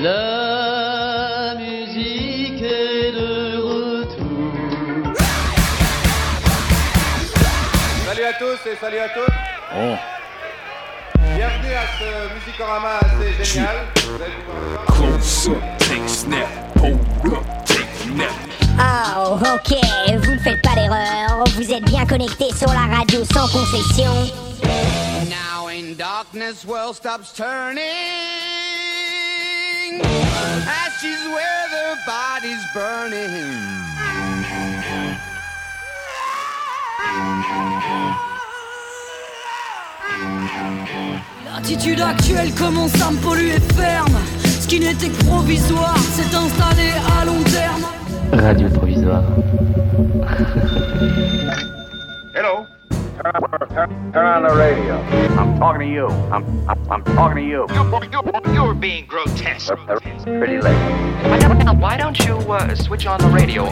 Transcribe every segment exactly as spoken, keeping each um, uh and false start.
La musique est de retour. Salut à tous et salut à toutes. Oh. Bienvenue à ce Musicorama assez génial. Vous allez pouvoir le voir. Close up, take snap, hold up, take nap. Oh, ok, vous ne faites pas d'erreur. Vous êtes bien connectés sur la radio sans concession. Now in darkness, world stops turning. Ashes where the body's burning. L'attitude actuelle commence à me polluer ferme. Ce qui n'était que provisoire s'est installé à long terme. Radio provisoire. Hello. Turn, turn on the radio. I'm talking to you. I'm, I'm, I'm talking to you. You're, you're being grotesque. It's pretty late. Why don't you uh, switch on the radio?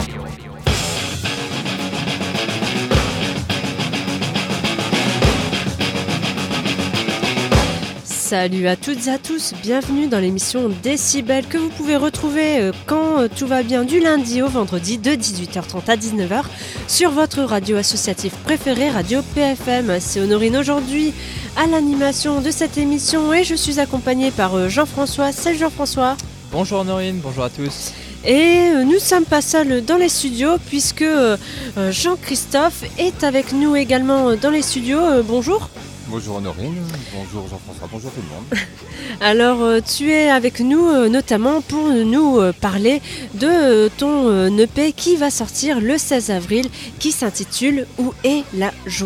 Salut à toutes et à tous, bienvenue dans l'émission Décibel que vous pouvez retrouver euh, quand euh, tout va bien du lundi au vendredi de dix-huit heures trente à dix-neuf heures sur votre radio associative préférée, Radio P F M. C'est Honorine aujourd'hui à l'animation de cette émission et je suis accompagnée par euh, Jean-François. Salut Jean-François. Bonjour Honorine, bonjour à tous. Et euh, nous ne sommes pas seuls dans les studios puisque euh, Jean-Christophe est avec nous également dans les studios. Euh, bonjour. Bonjour Honorine, bonjour Jean-François, bonjour tout le monde. Alors euh, tu es avec nous euh, notamment pour nous euh, parler de euh, ton euh, E P qui va sortir le seize avril qui s'intitule « Où est la joie ?»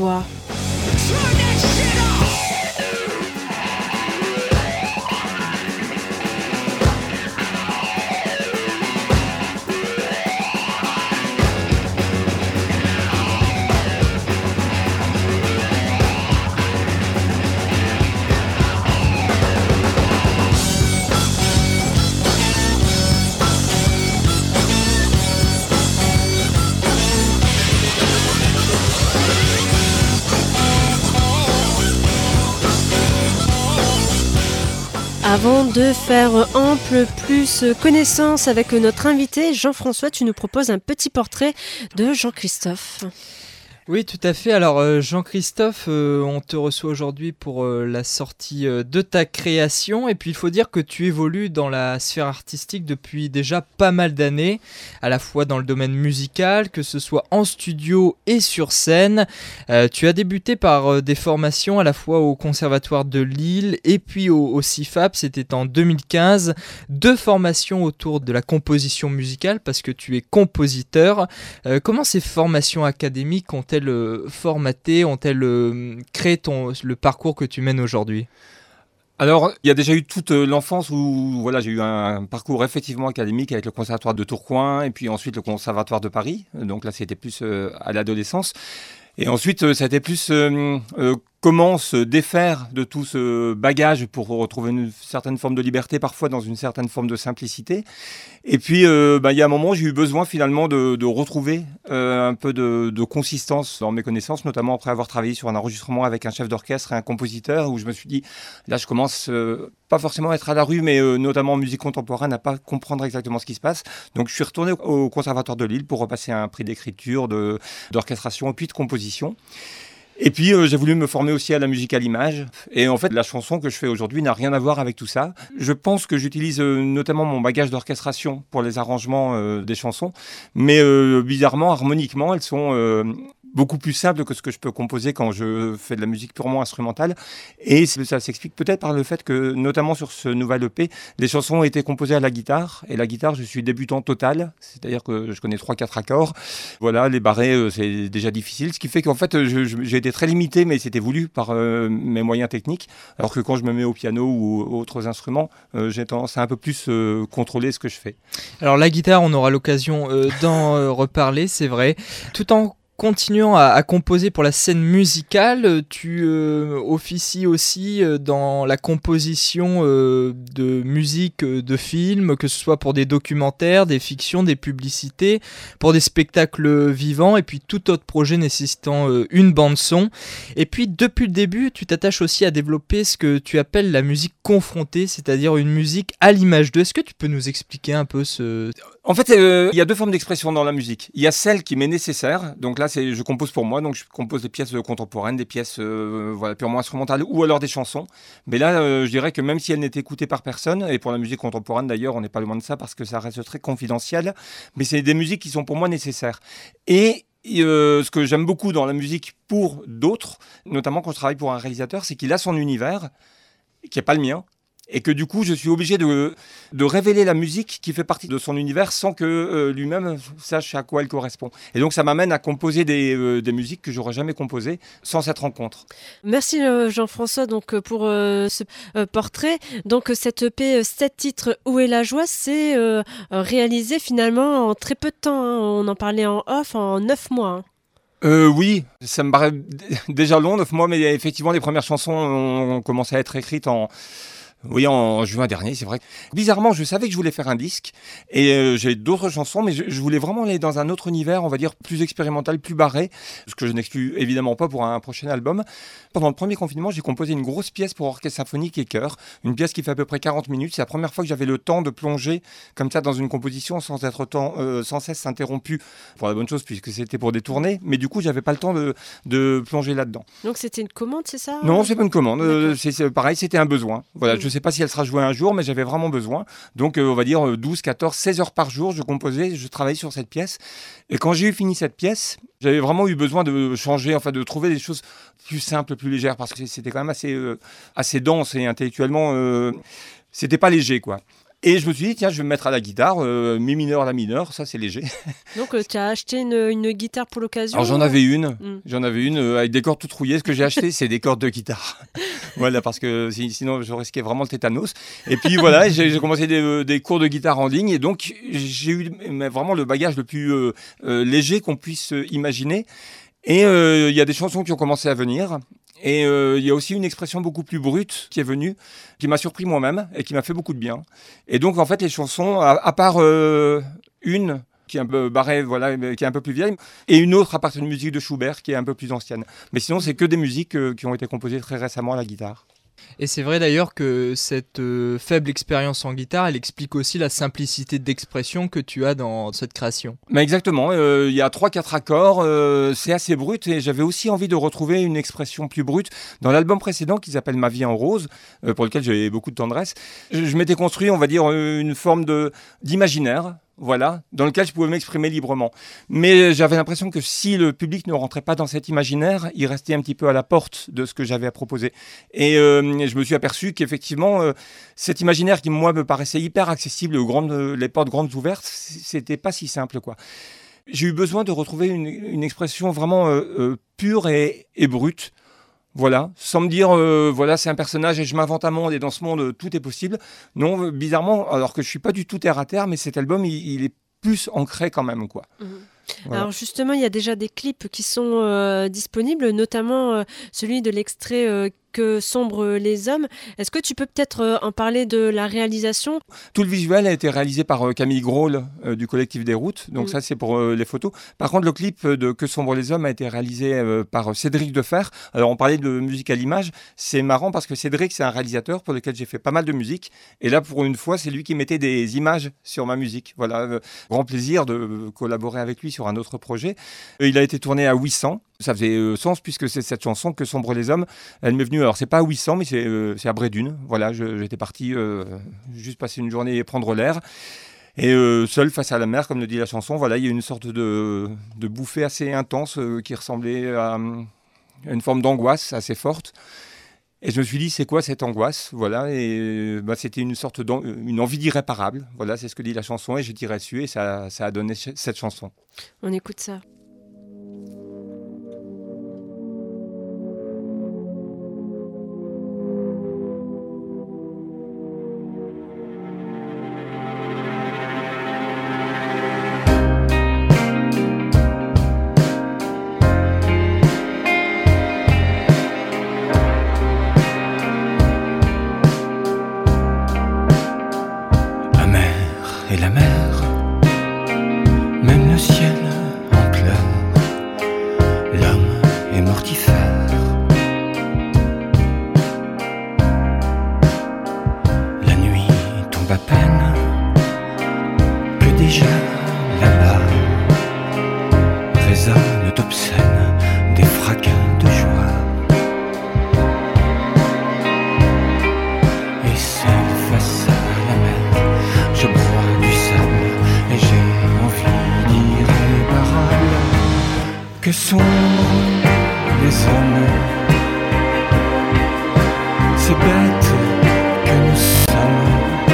Avant de faire ample plus connaissance avec notre invité, Jean-François, tu nous proposes un petit portrait de Jean-Christophe. Oui, tout à fait. Alors, euh, Jean-Christophe, euh, on te reçoit aujourd'hui pour euh, la sortie euh, de ta création. Et puis, il faut dire que tu évolues dans la sphère artistique depuis déjà pas mal d'années, à la fois dans le domaine musical, que ce soit en studio et sur scène. Euh, tu as débuté par euh, des formations à la fois au Conservatoire de Lille et puis au, au C I F A P. C'était en deux mille quinze. Deux formations autour de la composition musicale, parce que tu es compositeur. Euh, comment ces formations académiques ont ont-elles formaté, ont-elles euh, créé ton, le parcours que tu mènes aujourd'hui ? Alors, il y a déjà eu toute l'enfance où voilà, j'ai eu un parcours effectivement académique avec le Conservatoire de Tourcoing et puis ensuite le Conservatoire de Paris. Donc là, c'était plus euh, à l'adolescence. Et ensuite, euh, ça a été plus euh, euh, comment se défaire de tout ce bagage pour retrouver une certaine forme de liberté, parfois dans une certaine forme de simplicité. Et puis, euh, bah, il y a un moment, j'ai eu besoin finalement de, de retrouver euh, un peu de, de consistance dans mes connaissances, notamment après avoir travaillé sur un enregistrement avec un chef d'orchestre et un compositeur, où je me suis dit, là, je commence euh, pas forcément à être à la rue, mais euh, notamment en musique contemporaine, à pas comprendre exactement ce qui se passe. Donc, je suis retourné au Conservatoire de Lille pour repasser un prix d'écriture, de, d'orchestration et puis de composition. Et puis euh, j'ai voulu me former aussi à la musique à l'image. Et en fait, la chanson que je fais aujourd'hui n'a rien à voir avec tout ça. Je pense que j'utilise euh, notamment mon bagage d'orchestration pour les arrangements euh, des chansons. Mais euh, bizarrement, harmoniquement, elles sont euh, beaucoup plus simples que ce que je peux composer quand je fais de la musique purement instrumentale. Et ça s'explique peut-être par le fait que, notamment sur ce nouvel E P, les chansons ont été composées à la guitare. Et la guitare, je suis débutant total. C'est-à-dire que je connais trois quatre accords. Voilà, les barrés, euh, c'est déjà difficile. Ce qui fait qu'en fait, je, je, j'ai été très limité, mais c'était voulu par euh, mes moyens techniques. Alors que quand je me mets au piano ou autres instruments, euh, j'ai tendance à un peu plus euh, contrôler ce que je fais. Alors la guitare, on aura l'occasion euh, d'en euh, reparler, c'est vrai. Tout en continuant à, à composer pour la scène musicale, tu euh, officies aussi euh, dans la composition euh, de musique euh, de films, que ce soit pour des documentaires, des fictions, des publicités, pour des spectacles vivants et puis tout autre projet nécessitant euh, une bande-son. Et puis depuis le début, tu t'attaches aussi à développer ce que tu appelles la musique confrontée, c'est-à-dire une musique à l'image d'eux. Est-ce que tu peux nous expliquer un peu ce... En fait, euh, il y a deux formes d'expression dans la musique. Il y a celle qui m'est nécessaire, donc là, c'est, je compose pour moi, donc je compose des pièces contemporaines, des pièces euh, voilà, purement instrumentales, ou alors des chansons. Mais là, euh, je dirais que même si elles n'étaient écoutées par personne, et pour la musique contemporaine d'ailleurs, on n'est pas loin de ça, parce que ça reste très confidentiel, mais c'est des musiques qui sont pour moi nécessaires. Et euh, ce que j'aime beaucoup dans la musique pour d'autres, notamment quand je travaille pour un réalisateur, c'est qu'il a son univers, qui n'est pas le mien, et que du coup je suis obligé de, de révéler la musique qui fait partie de son univers sans que euh, lui-même sache à quoi elle correspond. Et donc ça m'amène à composer des, euh, des musiques que j'aurais jamais composées sans cette rencontre. Merci euh, Jean-François donc, pour euh, ce euh, portrait. Donc cette E P euh, sept titres Où est la joie, c'est euh, réalisé finalement en très peu de temps. Hein. On en parlait en off, en neuf mois. Hein. Euh, oui, ça me paraît déjà long, neuf mois, mais effectivement les premières chansons ont commencé à être écrites en... Oui, en juin dernier, c'est vrai. Bizarrement, je savais que je voulais faire un disque et euh, j'ai d'autres chansons, mais je, je voulais vraiment aller dans un autre univers, on va dire plus expérimental, plus barré, ce que je n'exclus évidemment pas pour un prochain album. Pendant le premier confinement, j'ai composé une grosse pièce pour orchestre symphonique et chœur, une pièce qui fait à peu près quarante minutes. C'est la première fois que j'avais le temps de plonger comme ça dans une composition sans être temps, euh, sans cesse interrompu, pour la bonne chose puisque c'était pour des tournées, mais du coup, j'avais pas le temps de, de plonger là-dedans. Donc c'était une commande, c'est ça ? Non, c'est pas une commande. Euh, c'est, c'est pareil, c'était un besoin. Voilà, mmh. Je sais pas si elle sera jouée un jour, mais j'avais vraiment besoin. Donc, euh, on va dire douze, quatorze, seize heures par jour, je composais, je travaillais sur cette pièce. Et quand j'ai eu fini cette pièce, j'avais vraiment eu besoin de changer, enfin de trouver des choses plus simples, plus légères, parce que c'était quand même assez, euh, assez dense et intellectuellement, euh, c'était pas léger, quoi. Et je me suis dit, tiens, je vais me mettre à la guitare, euh, mi mineur, la mineure, ça c'est léger. Donc euh, tu as acheté une, une guitare pour l'occasion ? Alors j'en avais une, mmh. j'en avais une euh, avec des cordes toutes rouillées. Ce que j'ai acheté, c'est des cordes de guitare. Voilà, parce que sinon je risquais vraiment le tétanos. Et puis voilà, j'ai, j'ai commencé des, des cours de guitare en ligne et donc j'ai eu vraiment le bagage le plus euh, euh, léger qu'on puisse imaginer. Et il euh, y a des chansons qui ont commencé à venir. Et il euh, y a aussi une expression beaucoup plus brute qui est venue, qui m'a surpris moi-même et qui m'a fait beaucoup de bien. Et donc, en fait, les chansons, à, à part euh, une qui est un peu barrée, voilà, qui est un peu plus vieille, et une autre à partir d'une musique de Schubert qui est un peu plus ancienne. Mais sinon, c'est que des musiques euh, qui ont été composées très récemment à la guitare. Et c'est vrai d'ailleurs que cette euh, faible expérience en guitare, elle explique aussi la simplicité d'expression que tu as dans cette création. Mais exactement, il euh, y a trois quatre accords, euh, c'est assez brut et j'avais aussi envie de retrouver une expression plus brute. Dans l'album précédent qui s'appelle Ma vie en rose, euh, pour lequel j'avais beaucoup de tendresse, je, je m'étais construit, on va dire, une forme de, d'imaginaire. Voilà, dans lequel je pouvais m'exprimer librement. Mais j'avais l'impression que si le public ne rentrait pas dans cet imaginaire, il restait un petit peu à la porte de ce que j'avais à proposer. Et euh, je me suis aperçu qu'effectivement, euh, cet imaginaire qui, moi, me paraissait hyper accessible, aux grandes, les portes grandes ouvertes, c'était pas si simple, quoi. J'ai eu besoin de retrouver une, une expression vraiment euh, euh, pure et, et brute. Voilà, sans me dire, euh, voilà, c'est un personnage et je m'invente un monde et dans ce monde, euh, tout est possible. Non, euh, bizarrement, alors que je suis pas du tout terre à terre, mais cet album, il, il est plus ancré quand même, quoi. Mmh. Voilà. Alors justement, il y a déjà des clips qui sont euh, disponibles, notamment euh, celui de l'extrait euh, Que sombrent les hommes. Est-ce que tu peux peut-être euh, en parler de la réalisation ? Tout le visuel a été réalisé par euh, Camille Graul euh, du collectif des Routes, donc mmh. ça c'est pour euh, les photos. Par contre, le clip de Que sombrent les hommes a été réalisé euh, par Cédric Defer. Alors on parlait de musique à l'image, c'est marrant parce que Cédric c'est un réalisateur pour lequel j'ai fait pas mal de musique, et là pour une fois c'est lui qui mettait des images sur ma musique. Voilà, euh, grand plaisir de euh, collaborer avec lui sur un autre projet. Euh, il a été tourné à huit cents. Ça faisait euh, sens puisque c'est cette chanson Que sombrent les hommes. Elle m'est venue, alors c'est pas à huit cents mais c'est, euh, c'est à Brédune. Voilà, je, j'étais parti euh, juste passer une journée et prendre l'air. Et euh, seul face à la mer, comme le dit la chanson, voilà, il y a une sorte de, de bouffée assez intense euh, qui ressemblait à, à une forme d'angoisse assez forte. Et je me suis dit, c'est quoi cette angoisse ? Voilà, et bah, c'était une sorte d'une envie d'irréparable. Voilà, c'est ce que dit la chanson et j'ai tiré dessus et ça, ça a donné ch- cette chanson. On écoute ça. sombres les hommes, c'est bête que nous sommes.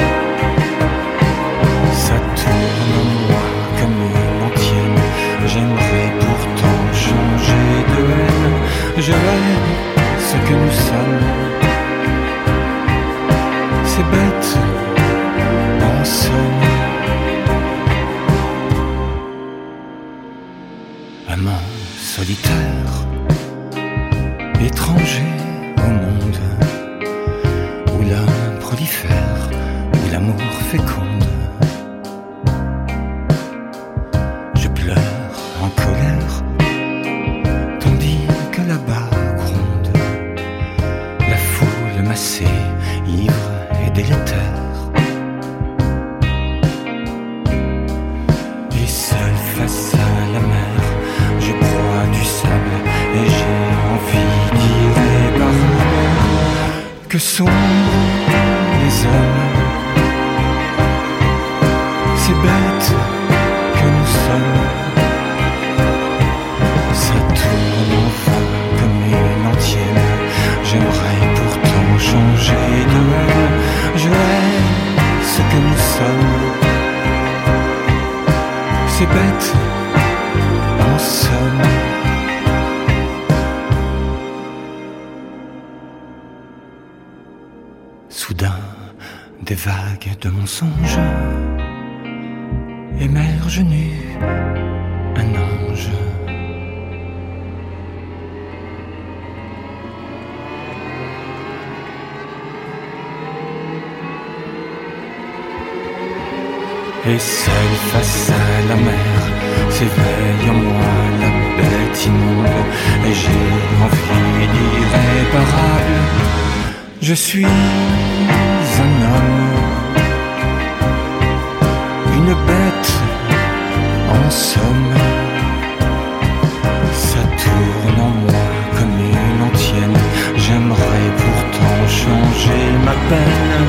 Ça tourne en moi comme une antienne. J'aimerais pourtant changer de haine. Je hais ce que nous sommes. C'est bête, en somme. Amant solitaire, étranger au monde, où l'homme prolifère, où l'amour féconde. Je pleure en colère, tandis que là-bas gronde la foule massée, ivre et délétère. Et seul face à la mer, je broie du sable et j'ai envie d'irréparable. Que sont les hommes? C'est bête que nous sommes. Ça tourne enfin comme une antienne. J'aimerais pourtant changer de haine. Je hais ce que nous sommes. C'est bête, en somme. Soudain, des vagues de mensonges émergent nu, un ange. Et seul face à la mer, s'éveille en moi la bête immonde. Et j'ai envie d'irréparable. Je suis un homme, une bête en somme. Ça tourne en moi comme une antienne. J'aimerais pourtant changer ma peine.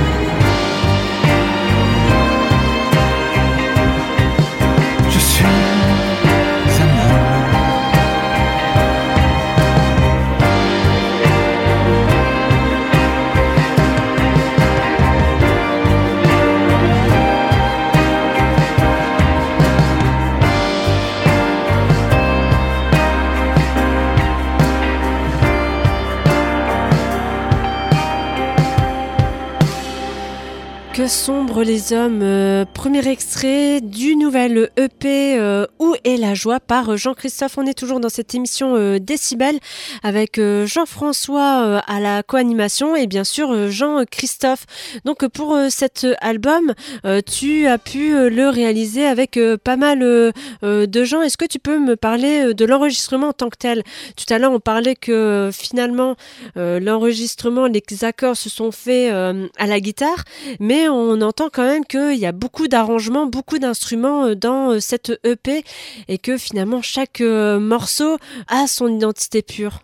Je suis un homme. Que sombre les hommes, euh, premier extrait du nouvel E P euh, Où est la joie par Jean-Christophe. On est toujours dans cette émission euh, Décibel avec euh, Jean-François euh, à la co-animation et bien sûr euh, Jean-Christophe. Donc pour euh, cet album, euh, tu as pu euh, le réaliser avec euh, pas mal euh, euh, de gens. Est-ce que tu peux me parler euh, de l'enregistrement en tant que tel? Tout à l'heure on parlait que euh, finalement euh, l'enregistrement, les accords se sont faits euh, à la guitare, mais on entend quand même qu'il y a beaucoup d'arrangements, beaucoup d'instruments dans cette E P et que finalement chaque morceau a son identité pure.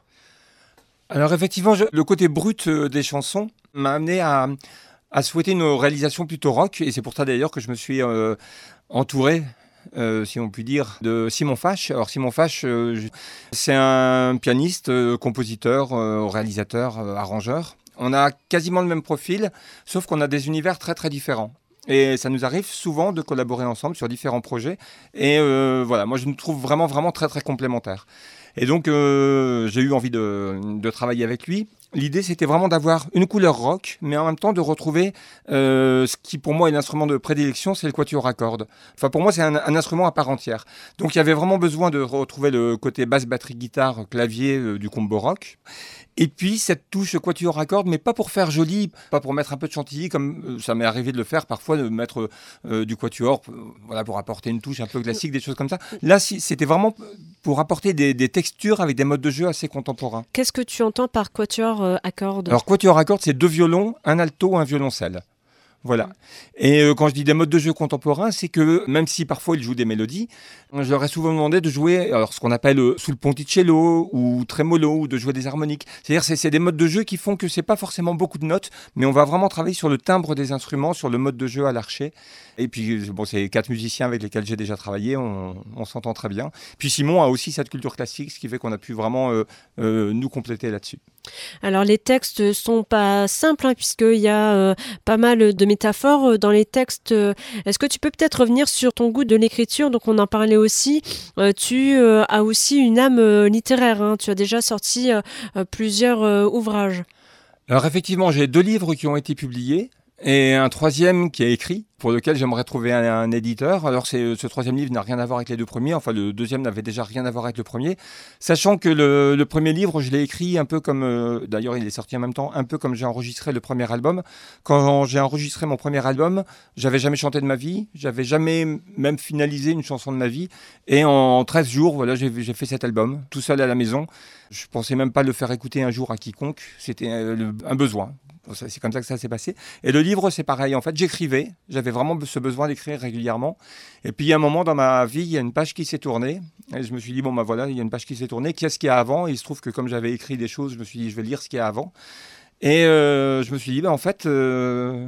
Alors effectivement, je, le côté brut des chansons m'a amené à, à souhaiter une réalisation plutôt rock, et c'est pour ça d'ailleurs que je me suis euh, entouré, euh, si on peut dire, de Simon Fache. Alors Simon Fache, euh, je, c'est un pianiste, euh, compositeur, euh, réalisateur, euh, arrangeur. On a quasiment le même profil, sauf qu'on a des univers très très différents. Et ça nous arrive souvent de collaborer ensemble sur différents projets. Et euh, voilà, moi je nous trouve vraiment vraiment très très complémentaires. Et donc euh, j'ai eu envie de, de travailler avec lui. L'idée, c'était vraiment d'avoir une couleur rock, mais en même temps de retrouver euh, ce qui, pour moi, est l'instrument de prédilection, c'est le quatuor à cordes. Enfin, pour moi, c'est un, un instrument à part entière. Donc, il y avait vraiment besoin de retrouver le côté basse, batterie, guitare, clavier euh, du combo rock. Et puis, cette touche quatuor à cordes, mais pas pour faire joli, pas pour mettre un peu de chantilly, comme euh, ça m'est arrivé de le faire parfois, de mettre euh, du quatuor, euh, voilà, pour apporter une touche un peu classique, des choses comme ça. Là, si, c'était vraiment pour apporter des, des textures avec des modes de jeu assez contemporains. Qu'est-ce que tu entends par quatuor à cordes ? Alors, quatuor à cordes, c'est deux violons, un alto, un violoncelle. Voilà. Et euh, quand je dis des modes de jeu contemporains, c'est que même si parfois ils jouent des mélodies, je leur ai souvent demandé de jouer alors, ce qu'on appelle euh, sul ponticello ou tremolo, ou de jouer des harmoniques. C'est-à-dire c'est, c'est des modes de jeu qui font que c'est pas forcément beaucoup de notes, mais on va vraiment travailler sur le timbre des instruments, sur le mode de jeu à l'archet. Et puis, bon, c'est quatre musiciens avec lesquels j'ai déjà travaillé, on, on s'entend très bien. Puis Simon a aussi cette culture classique, ce qui fait qu'on a pu vraiment euh, euh, nous compléter là-dessus. Alors les textes sont pas simples hein, puisqu'il y a euh, pas mal de métaphores dans les textes. Est-ce que tu peux peut-être revenir sur ton goût de l'écriture? Donc on en parlait aussi. Euh, tu euh, as aussi une âme euh, littéraire. Hein. Tu as déjà sorti euh, plusieurs euh, ouvrages. Alors effectivement, j'ai deux livres qui ont été publiés et un troisième qui est écrit, pour lequel j'aimerais trouver un, un éditeur. Alors c'est, ce troisième livre n'a rien à voir avec les deux premiers, enfin le deuxième n'avait déjà rien à voir avec le premier, sachant que le, le premier livre, je l'ai écrit un peu comme, euh, d'ailleurs il est sorti en même temps, un peu comme j'ai enregistré le premier album. Quand j'ai enregistré mon premier album, j'avais jamais chanté de ma vie, j'avais jamais même finalisé une chanson de ma vie, et en treize jours, voilà, j'ai, j'ai fait cet album, tout seul à la maison. Je pensais même pas le faire écouter un jour à quiconque, c'était euh, un besoin. C'est comme ça que ça s'est passé. Et le livre, c'est pareil. En fait, j'écrivais. J'avais vraiment ce besoin d'écrire régulièrement. Et puis, il y a un moment dans ma vie, il y a une page qui s'est tournée. Et je me suis dit, bon, ben voilà, il y a une page qui s'est tournée. Qu'est-ce qu'il y a avant? Et il se trouve que comme j'avais écrit des choses, je me suis dit, je vais lire ce qu'il y a avant. Et euh, je me suis dit, ben, en fait, euh,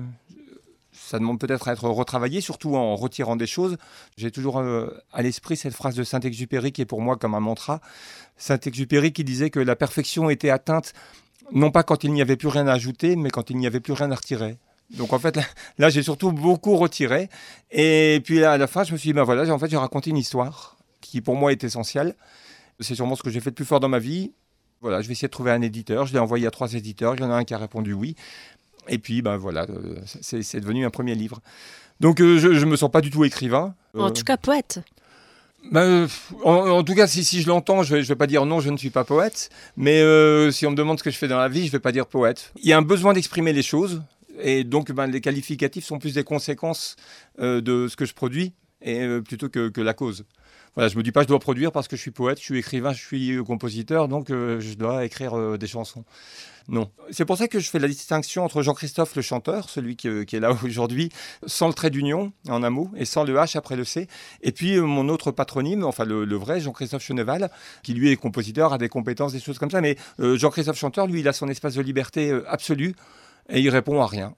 ça demande peut-être à être retravaillé, surtout en retirant des choses. J'ai toujours euh, à l'esprit cette phrase de Saint-Exupéry qui est pour moi comme un mantra. Saint-Exupéry qui disait que la perfection était atteinte non pas quand il n'y avait plus rien à ajouter, mais quand il n'y avait plus rien à retirer. Donc en fait, là, là j'ai surtout beaucoup retiré. Et puis à la fin, je me suis dit, ben voilà, en fait, j'ai raconté une histoire qui pour moi est essentielle. C'est sûrement ce que j'ai fait de plus fort dans ma vie. Voilà, je vais essayer de trouver un éditeur. Je l'ai envoyé à trois éditeurs. Il y en a un qui a répondu oui. Et puis, ben voilà, c'est, c'est devenu un premier livre. Donc euh, je ne me sens pas du tout écrivain. En euh, tout cas, poète. Ben, en, en tout cas, si, si je l'entends, je ne vais, vais pas dire non, je ne suis pas poète. Mais euh, si on me demande ce que je fais dans la vie, je ne vais pas dire poète. Il y a un besoin d'exprimer les choses. Et donc, ben, les qualificatifs sont plus des conséquences euh, de ce que je produis et, euh, plutôt que, que la cause. Voilà, je ne me dis pas que je dois produire parce que je suis poète, je suis écrivain, je suis compositeur, donc euh, je dois écrire euh, des chansons. Non. C'est pour ça que je fais la distinction entre Jean-Christophe le chanteur, celui qui, qui est là aujourd'hui, sans le trait d'union, en un mot, et sans le H après le C. Et puis euh, mon autre patronyme, enfin le, le vrai, Jean-Christophe Cheneval, qui lui est compositeur, a des compétences, des choses comme ça. Mais euh, Jean-Christophe chanteur, lui, il a son espace de liberté euh, absolue et il répond à rien.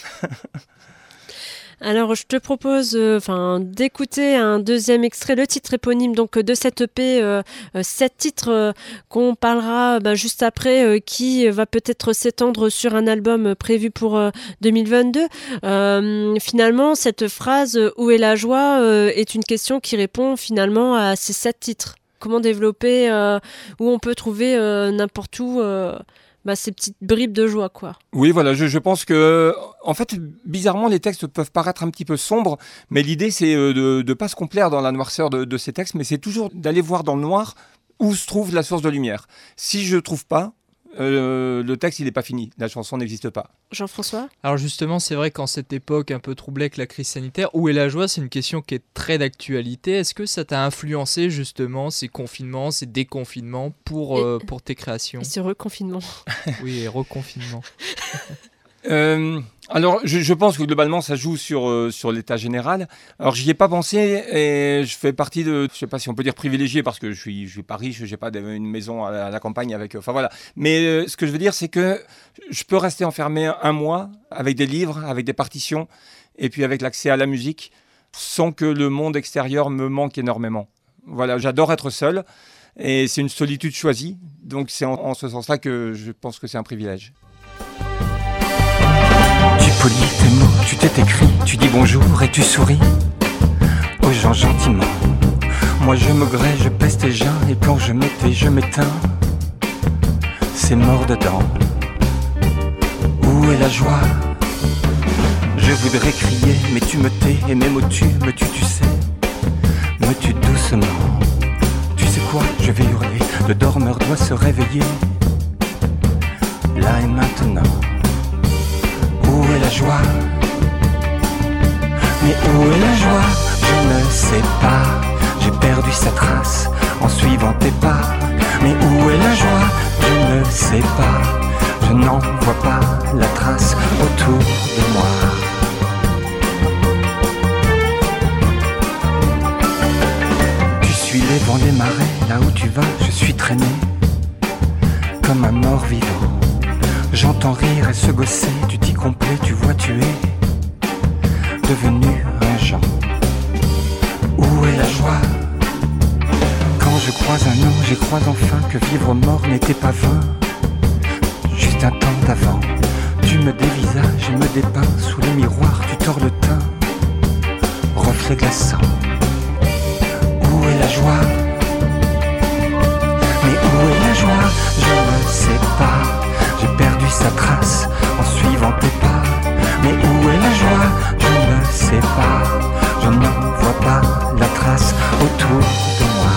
Alors, je te propose euh, d'écouter un deuxième extrait, le titre éponyme donc, de cette E P, euh, sept titres euh, qu'on parlera bah, juste après, euh, qui va peut-être s'étendre sur un album prévu pour euh, deux mille vingt-deux. Euh, finalement, cette phrase « Où est la joie ?» euh, est une question qui répond finalement à ces sept titres. Comment développer, euh, où on peut trouver euh, n'importe où euh, bah, ces petites bribes de joie, quoi. Oui, voilà, je, je pense que, en fait, bizarrement, les textes peuvent paraître un petit peu sombres, mais l'idée, c'est de ne pas se complaire dans la noirceur de, de ces textes, mais c'est toujours d'aller voir dans le noir où se trouve la source de lumière. Si je ne trouve pas, euh, le texte, il n'est pas fini. La chanson n'existe pas. Jean-François ? Alors justement, c'est vrai qu'en cette époque un peu troublée avec la crise sanitaire, où est la joie ? C'est une question qui est très d'actualité. Est-ce que ça t'a influencé justement ces confinements, ces déconfinements pour, euh, pour tes créations ? Et ce reconfinement. Oui, et reconfinement. Euh, alors, je, je pense que globalement, ça joue sur, euh, sur l'état général. Alors, j'y ai pas pensé et je fais partie de, je sais pas si on peut dire privilégié parce que je suis, je suis pas riche, j'ai pas une maison à la, à la campagne avec, enfin voilà. Mais euh, ce que je veux dire, c'est que je peux rester enfermé un mois avec des livres, avec des partitions et puis avec l'accès à la musique sans que le monde extérieur me manque énormément. Voilà, j'adore être seul et c'est une solitude choisie. Donc, c'est en, en ce sens-là que je pense que c'est un privilège. Tu polis tes mots, tu t'es écrit, tu dis bonjour et tu souris aux gens gentiment. Moi je me grée, je pèse tes gens et quand je me tais, je m'éteins. C'est mort dedans. Où est la joie ? Je voudrais crier, mais tu me tais et mes mots tuent, me tues, tu sais, me tues doucement. Tu sais quoi ? Je vais hurler, le dormeur doit se réveiller. Là et maintenant. Où est la joie ? Mais où est la joie ? Je ne sais pas. J'ai perdu sa trace en suivant tes pas. Mais où est la joie ? Je ne sais pas. Je n'en vois pas la trace autour de moi. suis les vents, les marées, là où tu vas, je suis traîné comme un mort vivant. J'entends rire et se gosser, tu t'y complais, tu vois, tu es devenu un Jean. Où est la joie? Quand je croise un nom, j'y crois enfin que vivre mort n'était pas vain. Juste un temps d'avant, tu me dévisages et me dépeins sous les miroirs, tu tords le teint, reflet glaçant. Où est la joie? Mais où est la joie? Je ne sais pas. J'ai perdu sa trace en suivant tes pas. Mais où est la joie? Je ne sais pas. Je n'en vois pas la trace autour de moi.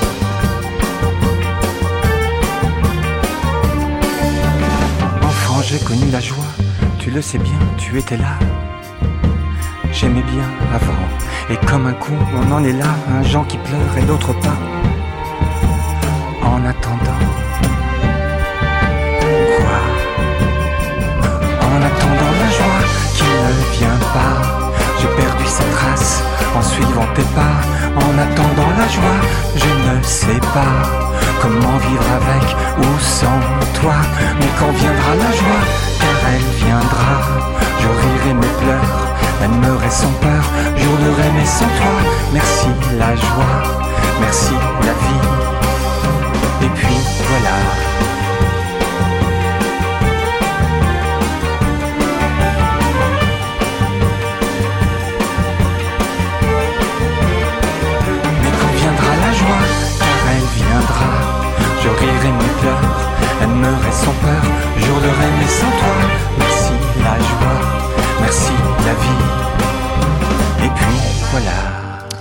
Enfant, j'ai connu la joie. Tu le sais bien, tu étais là. J'aimais bien avant. Et comme un con, on en est là. Un Jean qui pleure et l'autre pas. En attendant. Quoi? En attendant la joie qui ne vient pas. J'ai perdu sa trace en suivant tes pas. En attendant la joie, je ne sais pas comment vivre avec ou sans toi. Mais quand viendra la joie, car elle viendra, je rirai mes pleurs, m'aimerai sans peur, je hurlerai mais sans toi. Merci la joie, merci la vie. Et puis voilà. Je rirai mes pleurs, aimerai sans peur, j'hurlerai mais sans toi. Merci la joie, merci la vie. Et puis voilà.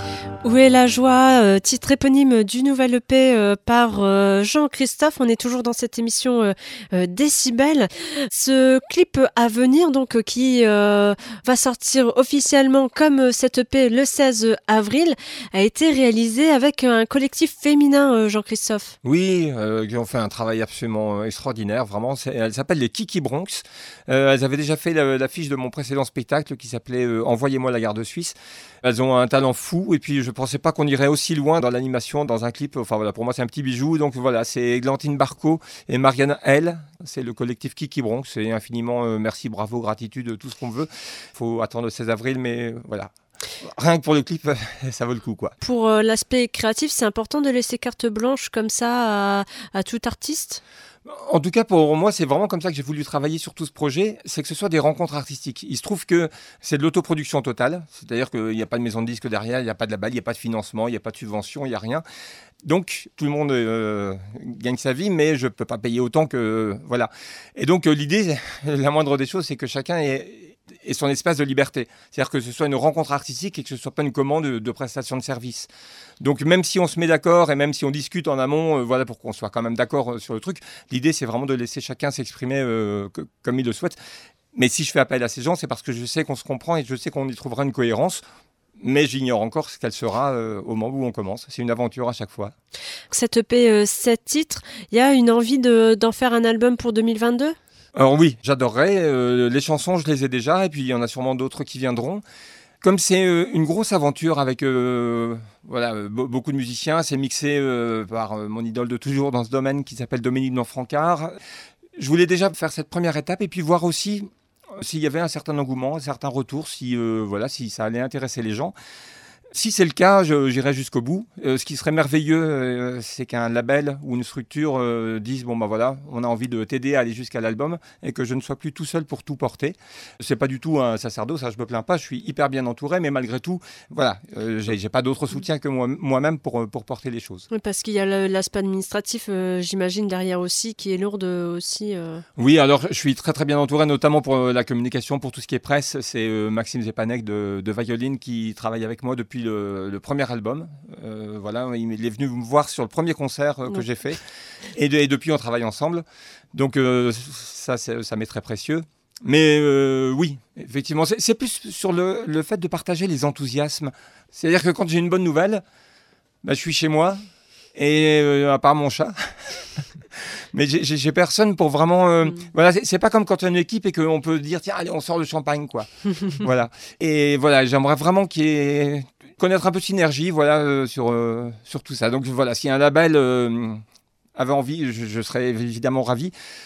Où est la joie, euh, titre éponyme du nouvel E P euh, par euh, Jean-Christophe. On est toujours dans cette émission euh, euh, Décibel. Ce clip à venir, donc euh, qui euh, va sortir officiellement comme euh, cet E P le seize avril, a été réalisé avec un collectif féminin, euh, Jean-Christophe. Oui, euh, qui ont fait un travail absolument extraordinaire, vraiment. C'est, elles s'appellent les Kiki Bronx. Euh, elles avaient déjà fait la, l'affiche de mon précédent spectacle qui s'appelait euh, Envoyez-moi la garde suisse. Elles ont un talent fou et puis je pensais pas qu'on irait aussi loin dans l'animation, dans un clip. Enfin voilà, pour moi c'est un petit bijou. Donc voilà, c'est Églantine Barco et Marianne L. C'est le collectif Kiki Bronx. C'est infiniment euh, merci, bravo, gratitude, tout ce qu'on veut. Il faut attendre le seize avril, mais euh, voilà. Rien que pour le clip, ça vaut le coup, quoi. Pour euh, l'aspect créatif, c'est important de laisser carte blanche comme ça à, à tout artiste ? En tout cas, pour moi, c'est vraiment comme ça que j'ai voulu travailler sur tout ce projet, c'est que ce soit des rencontres artistiques. Il se trouve que c'est de l'autoproduction totale, c'est-à-dire qu'il n'y a pas de maison de disque derrière, il n'y a pas de label, il n'y a pas de financement, il n'y a pas de subvention, il n'y a rien. Donc, tout le monde euh, gagne sa vie, mais je ne peux pas payer autant que... Euh, voilà. Et donc, euh, l'idée, la moindre des choses, c'est que chacun ait... et son espace de liberté. C'est-à-dire que ce soit une rencontre artistique et que ce ne soit pas une commande de, de prestation de service. Donc même si on se met d'accord et même si on discute en amont, euh, voilà, pour qu'on soit quand même d'accord euh, sur le truc, l'idée c'est vraiment de laisser chacun s'exprimer euh, que, comme il le souhaite. Mais si je fais appel à ces gens, c'est parce que je sais qu'on se comprend et je sais qu'on y trouvera une cohérence. Mais j'ignore encore ce qu'elle sera euh, au moment où on commence. C'est une aventure à chaque fois. Cette E P, euh, sept titres, il y a une envie de, d'en faire un album pour deux mille vingt-deux ? Alors oui, j'adorerais. Euh, les chansons, je les ai déjà, et puis il y en a sûrement d'autres qui viendront. Comme c'est euh, une grosse aventure avec euh, voilà, euh, beaucoup de musiciens, c'est mixé euh, par euh, mon idole de toujours dans ce domaine qui s'appelle Dominique Blanc-Francard. Je voulais déjà faire cette première étape et puis voir aussi euh, s'il y avait un certain engouement, un certain retour, si, euh, voilà, si ça allait intéresser les gens. Si c'est le cas, je, j'irai jusqu'au bout. Euh, ce qui serait merveilleux, euh, c'est qu'un label ou une structure euh, dise bon ben voilà, on a envie de t'aider à aller jusqu'à l'album et que je ne sois plus tout seul pour tout porter. C'est pas du tout un sacerdoce, ça je me plains pas. Je suis hyper bien entouré, mais malgré tout, voilà, euh, j'ai, j'ai pas d'autre soutien que moi, moi-même pour pour porter les choses. Oui, parce qu'il y a le, l'aspect administratif, euh, j'imagine derrière aussi, qui est lourde aussi. Euh... Oui, alors je suis très très bien entouré, notamment pour euh, la communication, pour tout ce qui est presse. C'est euh, Maxime Zepanek de, de Violine qui travaille avec moi depuis Le, le premier album. Euh, voilà, il est venu me voir sur le premier concert euh, que oui. j'ai fait. Et, de, et depuis, on travaille ensemble. Donc, euh, ça, ça m'est très précieux. Mais euh, oui, effectivement, c'est, c'est plus sur le, le fait de partager les enthousiasmes. C'est-à-dire que quand j'ai une bonne nouvelle, bah, je suis chez moi, et euh, à part mon chat... Mais j'ai, j'ai, j'ai personne pour vraiment... Euh, mmh. Voilà, c'est, c'est pas comme quand on a une équipe et qu'on peut dire, tiens, allez, on sort le champagne, quoi. Voilà. Et voilà, j'aimerais vraiment qu'il y ait... connaître un peu de synergie, voilà, euh, sur, euh, sur tout ça. Donc voilà, si un label euh, avait envie, je, je serais évidemment ravi.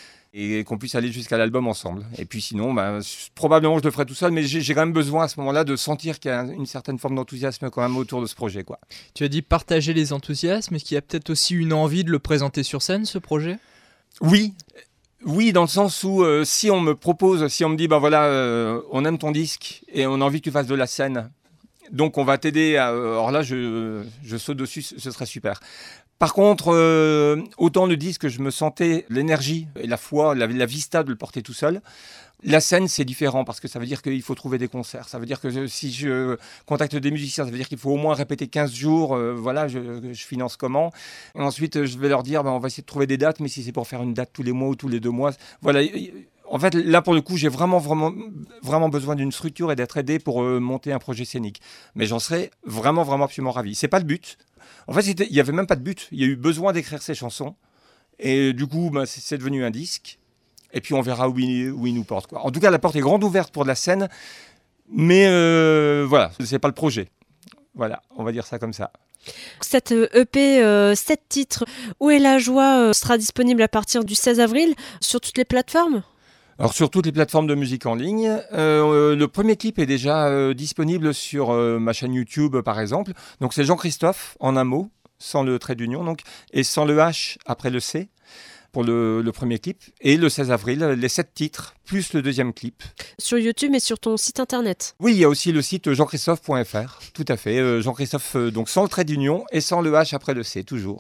Et qu'on puisse aller jusqu'à l'album ensemble. Et puis sinon, bah, probablement je le ferai tout seul, mais j'ai, j'ai quand même besoin à ce moment-là de sentir qu'il y a une certaine forme d'enthousiasme quand même autour de ce projet, quoi. Tu as dit partager les enthousiasmes, est-ce qu'il y a peut-être aussi une envie de le présenter sur scène, ce projet ? Oui, oui, dans le sens où euh, si on me propose, si on me dit, ben voilà, euh, on aime ton disque et on a envie que tu fasses de la scène, donc on va t'aider, à, alors là je, je saute dessus, ce serait super. Par contre, euh, autant le disque, je me sentais l'énergie et la foi, la, la vista de le porter tout seul. La scène, c'est différent parce que ça veut dire qu'il faut trouver des concerts. Ça veut dire que je, si je contacte des musiciens, ça veut dire qu'il faut au moins répéter quinze jours. Euh, voilà, je, je finance comment. Et ensuite, je vais leur dire, ben, on va essayer de trouver des dates, mais si c'est pour faire une date tous les mois ou tous les deux mois, voilà. En fait, là, pour le coup, j'ai vraiment, vraiment, vraiment besoin d'une structure et d'être aidé pour euh, monter un projet scénique. Mais j'en serais vraiment, vraiment absolument ravi. C'est pas le but. En fait, il n'y avait même pas de but. Il y a eu besoin d'écrire ces chansons. Et du coup, ben, c'est, c'est devenu un disque. Et puis, on verra où il, où il nous porte, quoi. En tout cas, la porte est grande ouverte pour de la scène. Mais euh, voilà, ce n'est pas le projet. Voilà, on va dire ça comme ça. Cette E P, euh, sept titres, Où est la joie, euh, sera disponible à partir du seize avril sur toutes les plateformes ? Alors sur toutes les plateformes de musique en ligne, euh, le premier clip est déjà euh, disponible sur euh, ma chaîne YouTube par exemple. Donc c'est Jean-Christophe en un mot, sans le trait d'union donc, et sans le H après le C pour le, le premier clip. Et le seize avril, les sept titres plus le deuxième clip. Sur YouTube et sur ton site internet. Oui, il y a aussi le site jean christophe point f r, tout à fait. Euh, Jean-Christophe euh, donc sans le trait d'union et sans le H après le C, toujours.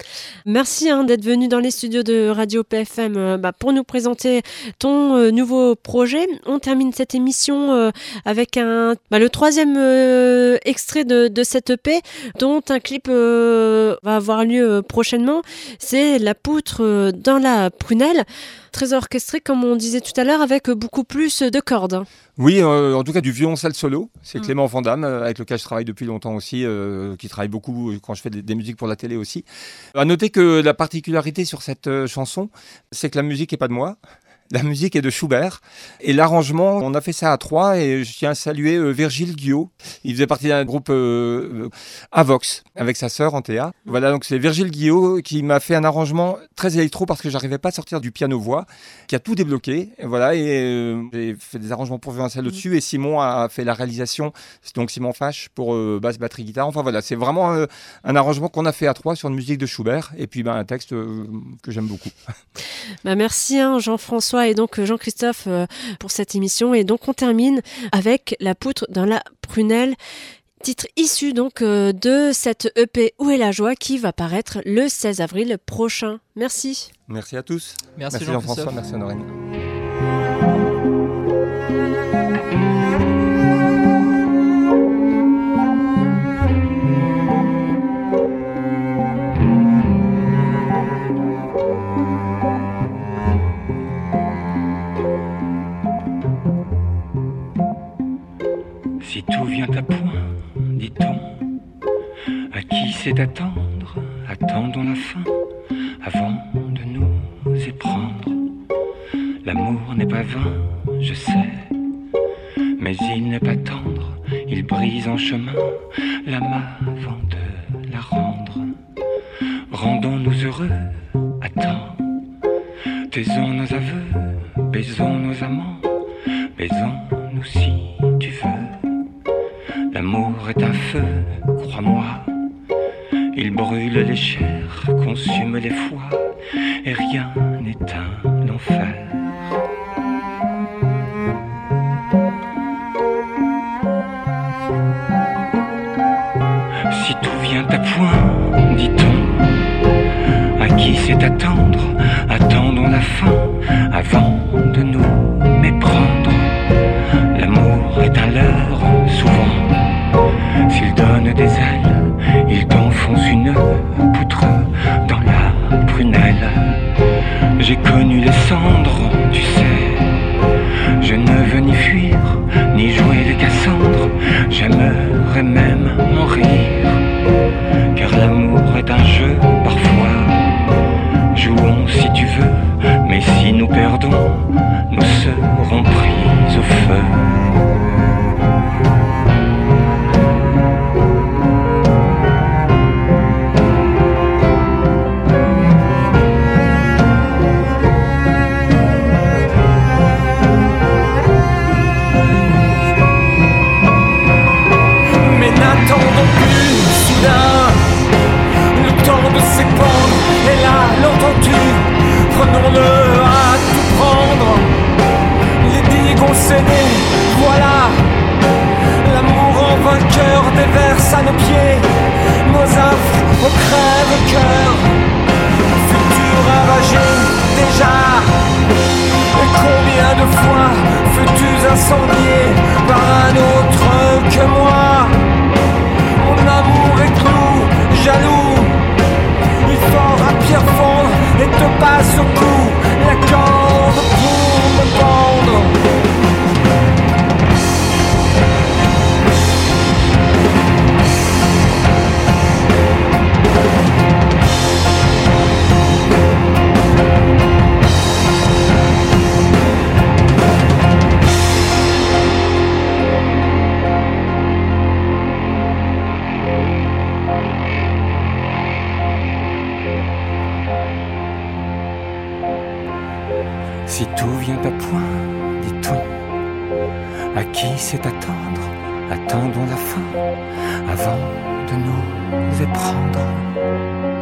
Merci hein, d'être venu dans les studios de Radio P F M euh, bah, pour nous présenter ton euh, nouveau projet. On termine cette émission euh, avec un, bah, le troisième euh, extrait de, de cette E P dont un clip euh, va avoir lieu euh, prochainement. C'est La poutre euh, dans la prunelle. Très orchestré, comme on disait tout à l'heure, avec beaucoup plus de cordes. Oui, euh, en tout cas du violoncelle solo. C'est mmh. Clément Vandamme, euh, avec lequel je travaille depuis longtemps aussi, euh, qui travaille beaucoup quand je fais des, des musiques pour la télé aussi. À noter que la particularité sur cette euh, chanson, c'est que la musique n'est pas de moi. La musique est de Schubert et l'arrangement, on a fait ça à trois et je tiens à saluer euh, Virgile Guillot. Il faisait partie d'un groupe euh, Avox avec sa sœur Antea. Voilà, donc c'est Virgile Guillot qui m'a fait un arrangement très électro parce que j'arrivais pas à sortir du piano-voix, qui a tout débloqué. Et voilà, et euh, j'ai fait des arrangements pour violoncelle mmh. dessus et Simon a fait la réalisation, donc Simon Fache pour euh, basse, batterie, guitare. Enfin voilà, c'est vraiment euh, un arrangement qu'on a fait à trois sur une musique de Schubert et puis ben, un texte euh, que j'aime beaucoup. Bah, merci hein, Jean-François et donc Jean-Christophe euh, pour cette émission. Et donc on termine avec La poutre dans la prunelle, titre issu donc euh, de cette E P Où est la joie qui va paraître le seize avril prochain. Merci. Merci à tous. Merci, merci Jean-François, merci Honorine. Si tout vient à point, dit-on, à qui c'est attendre, attendons la fin, avant de nous éprendre. L'amour n'est pas vain, je sais, mais il n'est pas tendre, il brise en chemin l'âme avant de la rendre. Rendons-nous heureux, attends, taisons nos aveux, baisons nos amants, baisons-nous si tu veux. L'amour est un feu, crois-moi, il brûle les chairs, consume les foies, et rien n'éteint l'enfer. Si tout vient à point, dit-on, à qui c'est attendre, attendons la fin, avant de nous méprendre. L'amour est un leurre, souvent. S'il donne des ailes, il t'enfonce une poutre dans la prunelle. J'ai connu les cendres, tu sais. Je ne veux ni fuir, ni jouer les Cassandres. J'aimerais même en rire, car l'amour est un jeu parfois. Jouons si tu veux, mais si nous perdons, incendié par un autre que moi. Mon amour est clou, jaloux. Il fort à pierre fondre et te passe au cou la corde pour me pendre. Si tout vient à point, dit-on, à qui c'est attendre? Attendons la fin avant de nous éprendre.